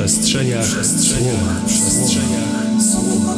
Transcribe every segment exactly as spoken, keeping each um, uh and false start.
przestrzeniach słowa. W przestrzeniach słowa.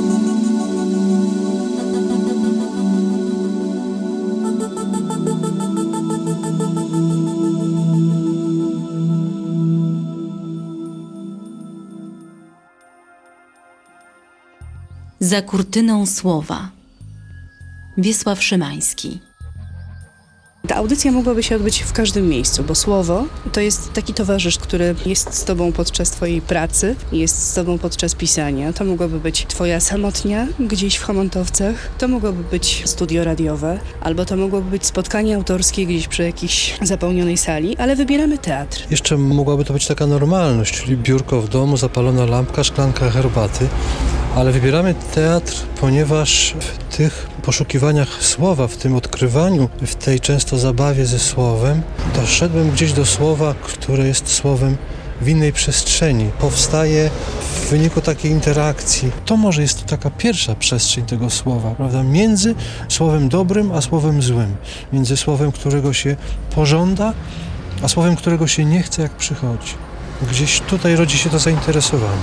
Za kurtyną słowa. Wiesław Szymański. Ta audycja mogłaby się odbyć w każdym miejscu, bo słowo to jest taki towarzysz, który jest z tobą podczas twojej pracy, jest z tobą podczas pisania. To mogłaby być twoja samotnia gdzieś w Chomontowcach, to mogłoby być studio radiowe, albo to mogłoby być spotkanie autorskie gdzieś przy jakiejś zapełnionej sali, ale wybieramy teatr. Jeszcze mogłaby to być taka normalność, czyli biurko w domu, zapalona lampka, szklanka herbaty, ale wybieramy teatr, ponieważ w tych poszukiwaniach słowa, w tym odkrywaniu, w tej często zabawie ze słowem, doszedłem gdzieś do słowa, które jest słowem w innej przestrzeni. Powstaje w wyniku takiej interakcji. To może jest taka pierwsza przestrzeń tego słowa, prawda? Między słowem dobrym a słowem złym. Między słowem, którego się pożąda, a słowem, którego się nie chce, jak przychodzi. Gdzieś tutaj rodzi się to zainteresowanie.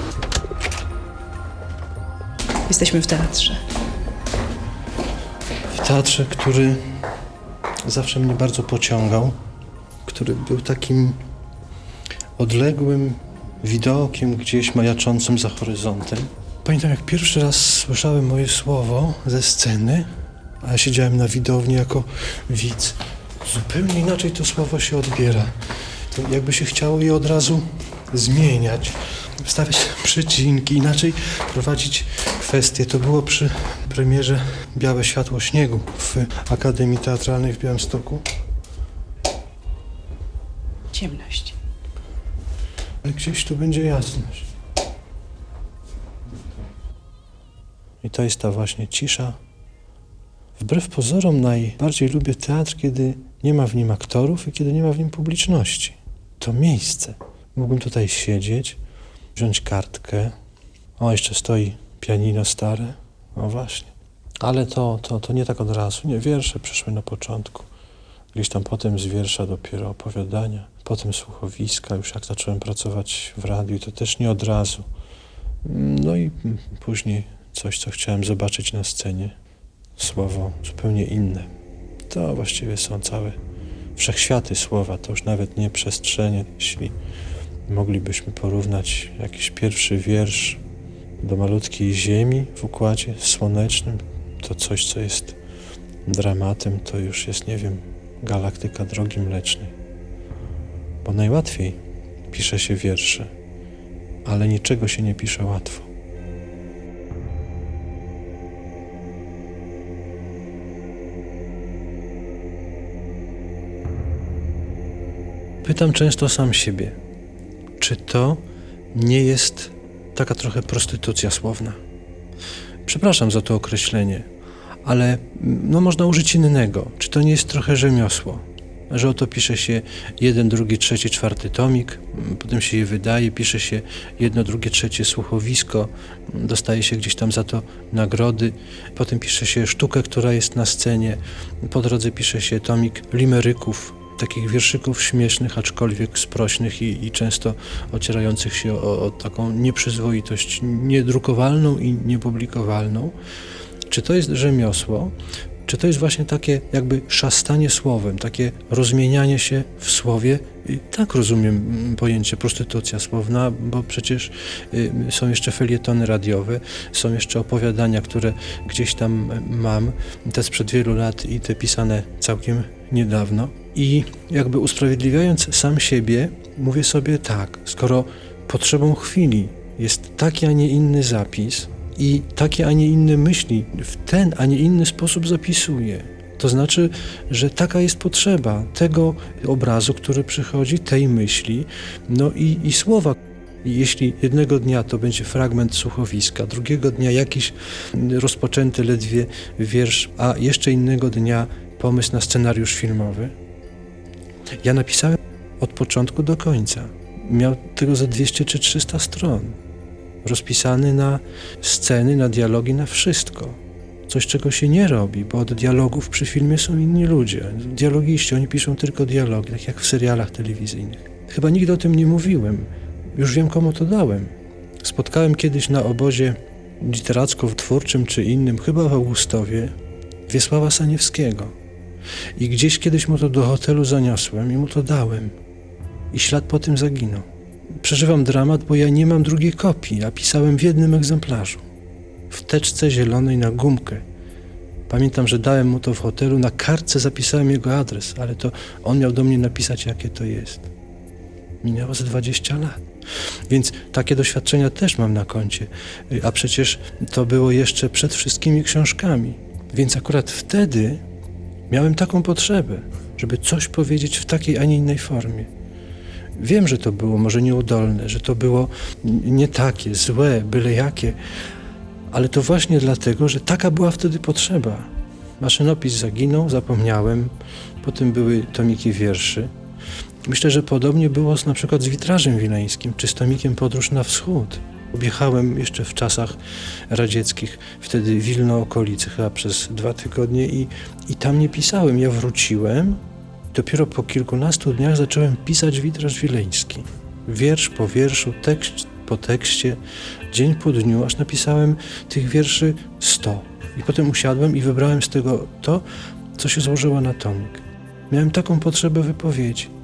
Jesteśmy w teatrze. W teatrze, który zawsze mnie bardzo pociągał, który był takim odległym widokiem gdzieś majaczącym za horyzontem. Pamiętam, jak pierwszy raz słyszałem moje słowo ze sceny, a ja siedziałem na widowni jako widz. Zupełnie inaczej to słowo się odbiera. To jakby się chciało je od razu zmieniać, wstawiać przecinki, inaczej prowadzić kwestie. To było przy premierze Białe światło śniegu w Akademii Teatralnej w Białymstoku. Ciemność. Ale gdzieś tu będzie jasność. I to jest ta właśnie cisza. Wbrew pozorom najbardziej lubię teatr, kiedy nie ma w nim aktorów i kiedy nie ma w nim publiczności. To miejsce. Mógłbym tutaj siedzieć, wziąć kartkę. O, jeszcze stoi pianino stare. O właśnie. Ale to, to, to nie tak od razu. Nie, wiersze przyszły na początku. Gdzieś tam potem z wiersza dopiero opowiadania. Potem słuchowiska, już jak zacząłem pracować w radiu, to też nie od razu. No i później coś, co chciałem zobaczyć na scenie. Słowo zupełnie inne. To właściwie są całe wszechświaty słowa. To już nawet nie przestrzenie. Jeśli moglibyśmy porównać jakiś pierwszy wiersz do malutkiej ziemi w układzie słonecznym, to coś, co jest dramatem, to już jest, nie wiem, galaktyka Drogi Mlecznej. Bo najłatwiej pisze się wiersze, ale niczego się nie pisze łatwo. Pytam często sam siebie, czy to nie jest taka trochę prostytucja słowna. Przepraszam za to określenie, ale no można użyć innego. Czy to nie jest trochę rzemiosło? Że oto pisze się jeden, drugi, trzeci, czwarty tomik, potem się je wydaje, pisze się jedno, drugie, trzecie słuchowisko, dostaje się gdzieś tam za to nagrody, potem pisze się sztukę, która jest na scenie, po drodze pisze się tomik limeryków, takich wierszyków śmiesznych, aczkolwiek sprośnych i, i często ocierających się o, o taką nieprzyzwoitość niedrukowalną i niepublikowalną. Czy to jest rzemiosło? Czy to jest właśnie takie jakby szastanie słowem, takie rozmienianie się w słowie? I tak rozumiem pojęcie prostytucja słowna, bo przecież y, są jeszcze felietony radiowe, są jeszcze opowiadania, które gdzieś tam mam, te sprzed wielu lat i te pisane całkiem niedawno. I jakby usprawiedliwiając sam siebie, mówię sobie tak, skoro potrzebą chwili jest taki, a nie inny zapis i takie, a nie inne myśli w ten, a nie inny sposób zapisuję, to znaczy, że taka jest potrzeba tego obrazu, który przychodzi, tej myśli, no i, i słowa. I jeśli jednego dnia to będzie fragment słuchowiska, drugiego dnia jakiś rozpoczęty ledwie wiersz, a jeszcze innego dnia pomysł na scenariusz filmowy, ja napisałem od początku do końca. Miał tego za dwieście czy trzysta stron. Rozpisany na sceny, na dialogi, na wszystko. Coś, czego się nie robi, bo od dialogów przy filmie są inni ludzie. Dialogiści, oni piszą tylko dialogi, tak jak w serialach telewizyjnych. Chyba nigdy o tym nie mówiłem. Już wiem, komu to dałem. Spotkałem kiedyś na obozie literacko-twórczym czy innym, chyba w Augustowie, Wiesława Saniewskiego. I gdzieś kiedyś mu to do hotelu zaniosłem i mu to dałem. I ślad po tym zaginął. Przeżywam dramat, bo ja nie mam drugiej kopii, a pisałem w jednym egzemplarzu. W teczce zielonej na gumkę. Pamiętam, że dałem mu to w hotelu, na kartce zapisałem jego adres, ale to on miał do mnie napisać, jakie to jest. Minęło ze dwadzieścia lat. Więc takie doświadczenia też mam na koncie. A przecież to było jeszcze przed wszystkimi książkami. Więc akurat wtedy miałem taką potrzebę, żeby coś powiedzieć w takiej, a nie innej formie. Wiem, że to było może nieudolne, że to było nie takie, złe, byle jakie, ale to właśnie dlatego, że taka była wtedy potrzeba. Maszynopis zaginął, zapomniałem, potem były tomiki wierszy. Myślę, że podobnie było z, na przykład z Witrażem Wileńskim, czy z tomikiem Podróż na Wschód. Objechałem jeszcze w czasach radzieckich, wtedy Wilno okolicy, chyba przez dwa tygodnie i, i tam nie pisałem. Ja wróciłem, dopiero po kilkunastu dniach zacząłem pisać Witraż Wileński. Wiersz po wierszu, tekst po tekście, dzień po dniu, aż napisałem tych wierszy sto. I potem usiadłem i wybrałem z tego to, co się złożyło na tomik. Miałem taką potrzebę wypowiedzi.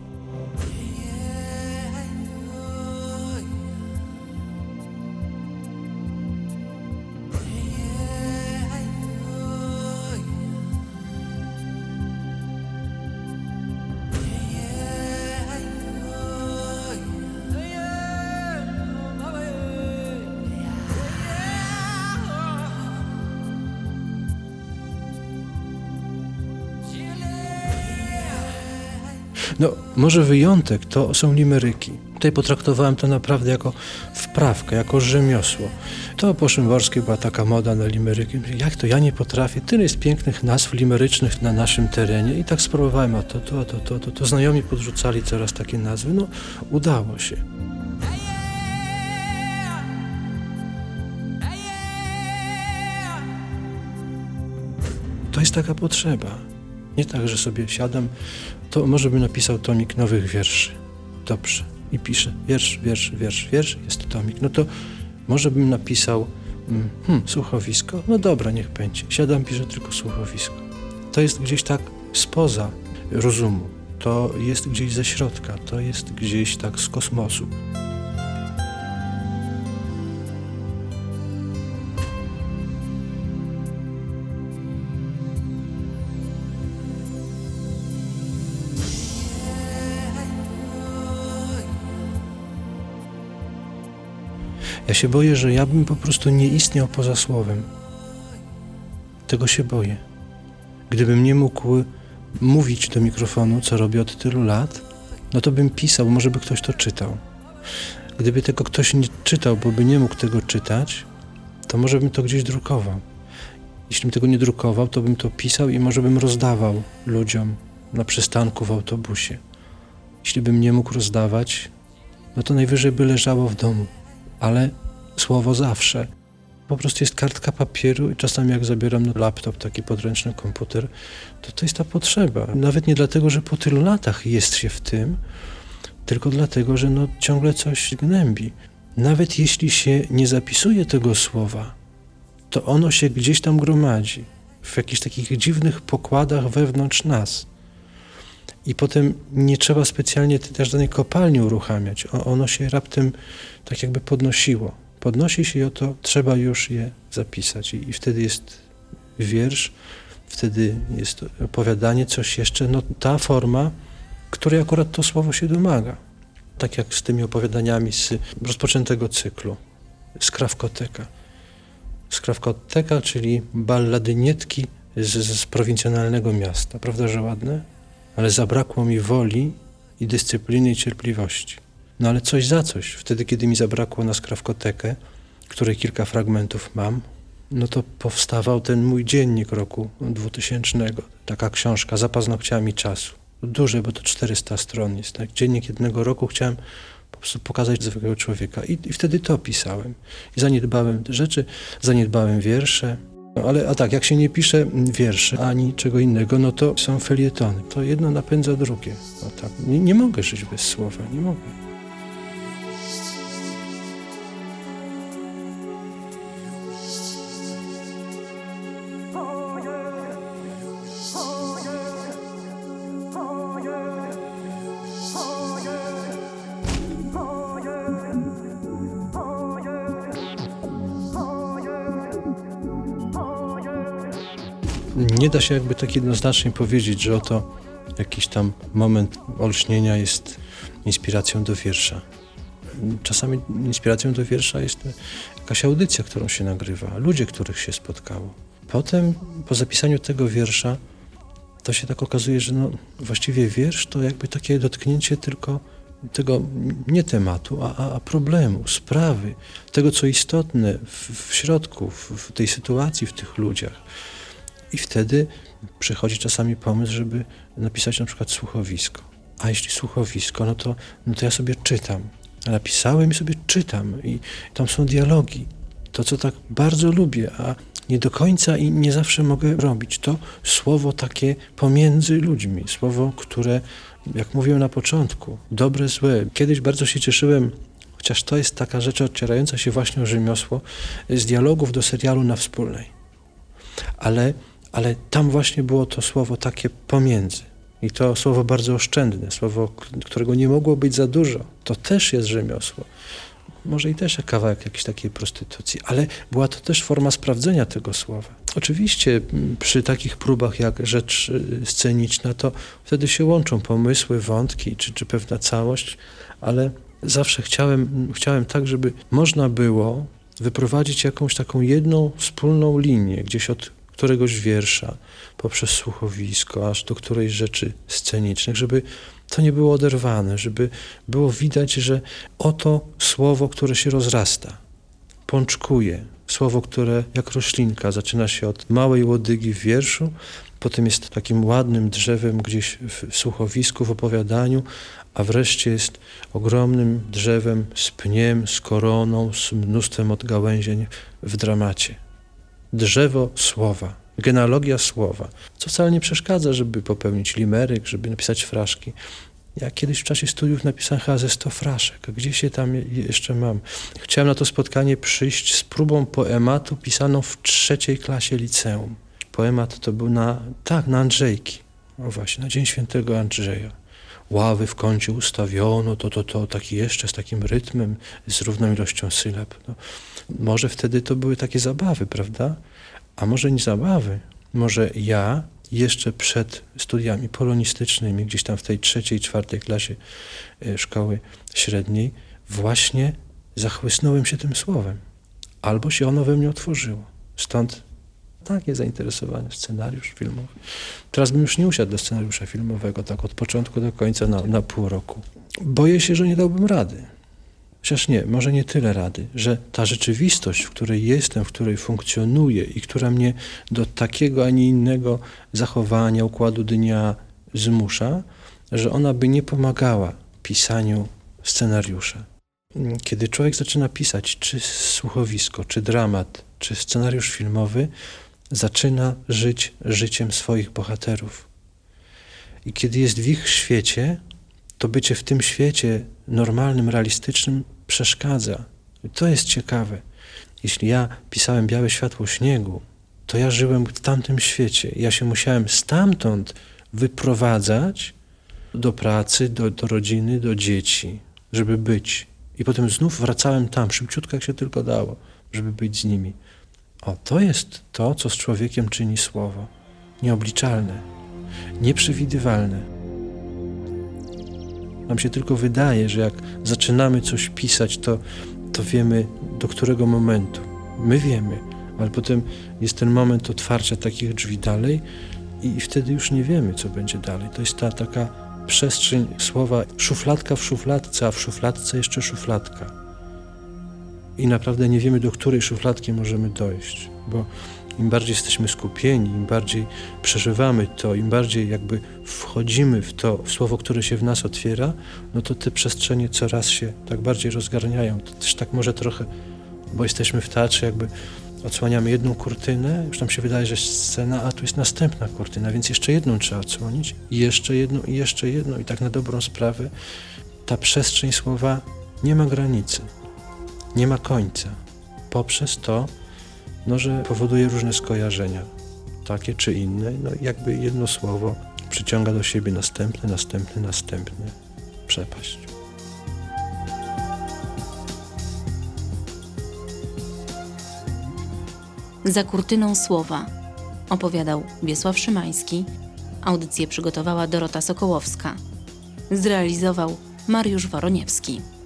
No, może wyjątek to są limeryki. Tutaj potraktowałem to naprawdę jako wprawkę, jako rzemiosło. To po Szymborskiej była taka moda na limeryki. Jak to, ja nie potrafię. Tyle jest pięknych nazw limerycznych na naszym terenie i tak spróbowałem, a to, to, to, to, to, to. Znajomi podrzucali coraz takie nazwy. No, udało się. To jest taka potrzeba. Nie tak, że sobie siadam, to może bym napisał tomik nowych wierszy. Dobrze. I piszę wiersz, wiersz, wiersz, wiersz, jest tomik. No to może bym napisał hmm, słuchowisko. No dobra, niech będzie. Siadam, piszę tylko słuchowisko. To jest gdzieś tak spoza rozumu. To jest gdzieś ze środka. To jest gdzieś tak z kosmosu. Ja się boję, że ja bym po prostu nie istniał poza słowem. Tego się boję. Gdybym nie mógł mówić do mikrofonu, co robię od tylu lat, no to bym pisał, może by ktoś to czytał. Gdyby tego ktoś nie czytał, bo by nie mógł tego czytać, to może bym to gdzieś drukował. Jeśli bym tego nie drukował, to bym to pisał i może bym rozdawał ludziom na przystanku w autobusie. Jeśli bym nie mógł rozdawać, no to najwyżej by leżało w domu. Ale słowo zawsze. Po prostu jest kartka papieru i czasami jak zabieram na laptop, taki podręczny komputer, to to jest ta potrzeba. Nawet nie dlatego, że po tylu latach jest się w tym, tylko dlatego, że no ciągle coś gnębi. Nawet jeśli się nie zapisuje tego słowa, to ono się gdzieś tam gromadzi, w jakichś takich dziwnych pokładach wewnątrz nas. I potem nie trzeba specjalnie też danej kopalni uruchamiać. Ono się raptem tak jakby podnosiło. Podnosi się i oto trzeba już je zapisać. I, i wtedy jest wiersz, wtedy jest opowiadanie, coś jeszcze. No ta forma, której akurat to słowo się domaga. Tak jak z tymi opowiadaniami z rozpoczętego cyklu. Skrawkoteka. Skrawkoteka, czyli balladynietki z, z prowincjonalnego miasta. Prawda, że ładne? Ale zabrakło mi woli i dyscypliny i cierpliwości. No ale coś za coś. Wtedy, kiedy mi zabrakło na skrawkotekę, której kilka fragmentów mam, no to powstawał ten mój dziennik roku dwutysięcznego. Taka książka za paznokciami czasu. Duże, bo to czterysta stron jest. Tak? Dziennik jednego roku chciałem po prostu pokazać zwykłego człowieka. I, i wtedy to pisałem. I zaniedbałem te rzeczy, zaniedbałem wiersze. No, ale a tak, jak się nie pisze wierszy ani czego innego, no to są felietony. To jedno napędza drugie. No, tak. nie, nie mogę żyć bez słowa, nie mogę. Nie da się jakby tak jednoznacznie powiedzieć, że oto jakiś tam moment olśnienia jest inspiracją do wiersza. Czasami inspiracją do wiersza jest jakaś audycja, którą się nagrywa, ludzie, których się spotkało. Potem, po zapisaniu tego wiersza, to się tak okazuje, że no, właściwie wiersz to jakby takie dotknięcie tylko tego, nie tematu, a, a problemu, sprawy, tego, co istotne w, w środku, w, w tej sytuacji, w tych ludziach. I wtedy przychodzi czasami pomysł, żeby napisać na przykład słuchowisko. A jeśli słuchowisko, no to, no to ja sobie czytam. Napisałem i sobie czytam i tam są dialogi. To, co tak bardzo lubię, a nie do końca i nie zawsze mogę robić, to słowo takie pomiędzy ludźmi. Słowo, które, jak mówiłem na początku, dobre, złe. Kiedyś bardzo się cieszyłem, chociaż to jest taka rzecz ocierająca się właśnie o rzemiosło, z dialogów do serialu Na Wspólnej. Ale, ale tam właśnie było to słowo takie pomiędzy. I to słowo bardzo oszczędne, słowo, którego nie mogło być za dużo. To też jest rzemiosło. Może i też kawałek jakiejś takiej prostytucji, ale była to też forma sprawdzenia tego słowa. Oczywiście przy takich próbach jak rzecz sceniczna, to wtedy się łączą pomysły, wątki czy, czy pewna całość, ale zawsze chciałem, chciałem tak, żeby można było wyprowadzić jakąś taką jedną wspólną linię gdzieś od któregoś wiersza, poprzez słuchowisko, aż do którejś rzeczy scenicznych, żeby to nie było oderwane, żeby było widać, że oto słowo, które się rozrasta, pączkuje, słowo, które jak roślinka zaczyna się od małej łodygi w wierszu, potem jest takim ładnym drzewem gdzieś w słuchowisku, w opowiadaniu, a wreszcie jest ogromnym drzewem z pniem, z koroną, z mnóstwem odgałęzień w dramacie. Drzewo słowa, genealogia słowa, co wcale nie przeszkadza, żeby popełnić limeryk, żeby napisać fraszki. Ja kiedyś w czasie studiów napisałem chyba ze sto fraszek, a gdzie się tam jeszcze mam? Chciałem na to spotkanie przyjść z próbą poematu pisaną w trzeciej klasie liceum. Poemat to był na, tak, na Andrzejki, o właśnie, na Dzień Świętego Andrzeja. Ławy w kącie ustawiono, to, to, to, taki jeszcze z takim rytmem, z równą ilością sylab. No, może wtedy to były takie zabawy, prawda? A może nie zabawy. Może ja jeszcze przed studiami polonistycznymi, gdzieś tam w tej trzeciej, czwartej klasie szkoły średniej, właśnie zachłysnąłem się tym słowem. Albo się ono we mnie otworzyło. Stąd takie zainteresowanie, scenariusz filmowy. Teraz bym już nie usiadł do scenariusza filmowego, tak od początku do końca na, na pół roku. Boję się, że nie dałbym rady. Chociaż nie, może nie tyle rady, że ta rzeczywistość, w której jestem, w której funkcjonuję i która mnie do takiego, a nie innego zachowania, układu dnia zmusza, że ona by nie pomagała pisaniu scenariusza. Kiedy człowiek zaczyna pisać czy słuchowisko, czy dramat, czy scenariusz filmowy, zaczyna żyć życiem swoich bohaterów. I kiedy jest w ich świecie, to bycie w tym świecie normalnym, realistycznym przeszkadza. I to jest ciekawe. Jeśli ja pisałem Białe światło śniegu, to ja żyłem w tamtym świecie. Ja się musiałem stamtąd wyprowadzać do pracy, do, do rodziny, do dzieci, żeby być. I potem znów wracałem tam, szybciutko jak się tylko dało, żeby być z nimi. O, to jest to, co z człowiekiem czyni słowo. Nieobliczalne, nieprzewidywalne. Nam się tylko wydaje, że jak zaczynamy coś pisać, to, to wiemy, do którego momentu. My wiemy, ale potem jest ten moment otwarcia takich drzwi dalej i, i wtedy już nie wiemy, co będzie dalej. To jest ta taka przestrzeń słowa, szufladka w szufladce, a w szufladce jeszcze szufladka. I naprawdę nie wiemy, do której szufladki możemy dojść, bo im bardziej jesteśmy skupieni, im bardziej przeżywamy to, im bardziej jakby wchodzimy w to w słowo, które się w nas otwiera, no to te przestrzenie coraz się tak bardziej rozgarniają. To też tak może trochę, bo jesteśmy w teatrze, jakby odsłaniamy jedną kurtynę, już nam się wydaje, że jest scena, a tu jest następna kurtyna, więc jeszcze jedną trzeba odsłonić i jeszcze jedną i jeszcze jedną i tak na dobrą sprawę ta przestrzeń słowa nie ma granicy, nie ma końca. Poprzez to, no, że powoduje różne skojarzenia, takie czy inne, no jakby jedno słowo przyciąga do siebie następne, następne, następne. Przepaść. Za kurtyną słowa. Opowiadał Wiesław Szymański. Audycję przygotowała Dorota Sokołowska. Zrealizował Mariusz Woroniewski.